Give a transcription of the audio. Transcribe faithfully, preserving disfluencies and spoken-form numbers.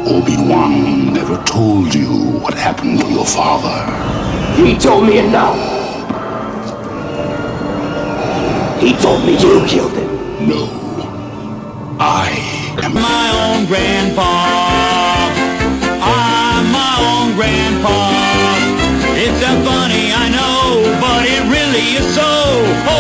Obi-Wan never told you what happened to your father. He told me enough. He told me you killed him. No. I am my own grandpa. I'm my own grandpa. It's a funny, I know, but it really is so.